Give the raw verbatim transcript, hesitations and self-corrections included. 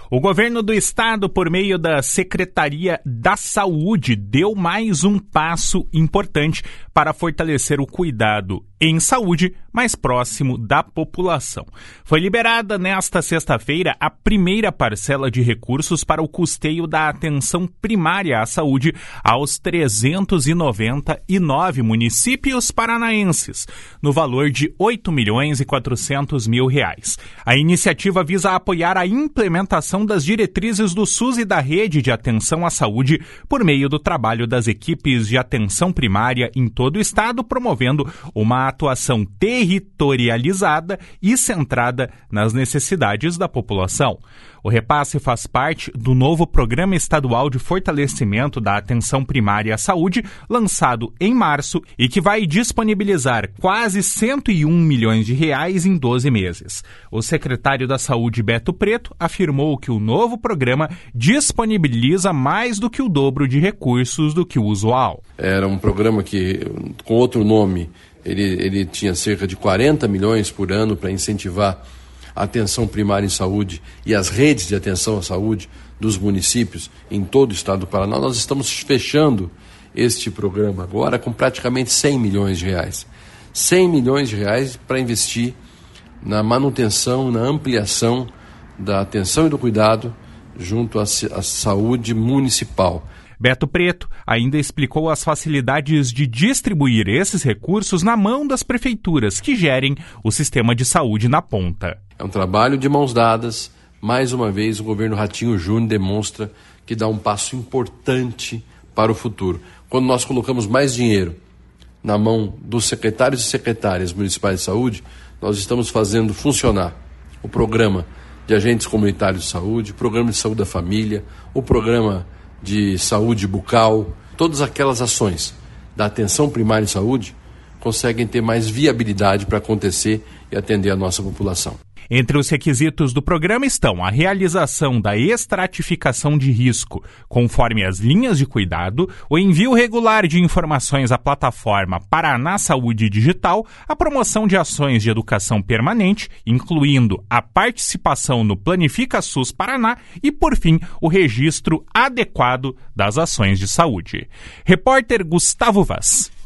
O governo do estado, por meio da Secretaria da Saúde, deu mais um passo importante para fortalecer o cuidado em saúde mais próximo da população. Foi liberada nesta sexta-feira a primeira parcela de recursos para o custeio da atenção primária à saúde aos trezentos e noventa e nove municípios paranaenses, no valor de oito milhões e quatrocentos mil reais. A iniciativa visa apoiar a implementação das diretrizes do SUS e da rede de atenção à saúde por meio do trabalho das equipes de atenção primária em todo o estado, promovendo uma atuação territorializada e centrada nas necessidades da população. O repasse faz parte do novo Programa Estadual de Fortalecimento da Atenção Primária à Saúde, lançado em março e que vai disponibilizar quase cento e um milhões de reais em doze meses. O secretário da Saúde, Beto Preto, afirmou que o novo programa disponibiliza mais do que o dobro de recursos do que o usual. Era um programa que, com outro nome, ele, ele tinha cerca de quarenta milhões por ano para incentivar a atenção primária em saúde e as redes de atenção à saúde dos municípios em todo o estado do Paraná. Nós estamos fechando este programa agora com praticamente cem milhões de reais. cem milhões de reais para investir na manutenção, na ampliação da atenção e do cuidado junto à, à saúde municipal. Beto Preto ainda explicou as facilidades de distribuir esses recursos na mão das prefeituras que gerem o sistema de saúde na ponta. É um trabalho de mãos dadas. Mais uma vez, o governo Ratinho Júnior demonstra que dá um passo importante para o futuro. Quando nós colocamos mais dinheiro na mão dos secretários e secretárias municipais de saúde, nós estamos fazendo funcionar o programa de agentes comunitários de saúde, o programa de saúde da família, o programa de saúde bucal, todas aquelas ações da atenção primária em saúde conseguem ter mais viabilidade para acontecer e atender a nossa população. Entre os requisitos do programa estão a realização da estratificação de risco, conforme as linhas de cuidado, o envio regular de informações à plataforma Paraná Saúde Digital, a promoção de ações de educação permanente, incluindo a participação no Planifica SUS Paraná e, por fim, o registro adequado das ações de saúde. Repórter Gustavo Vaz.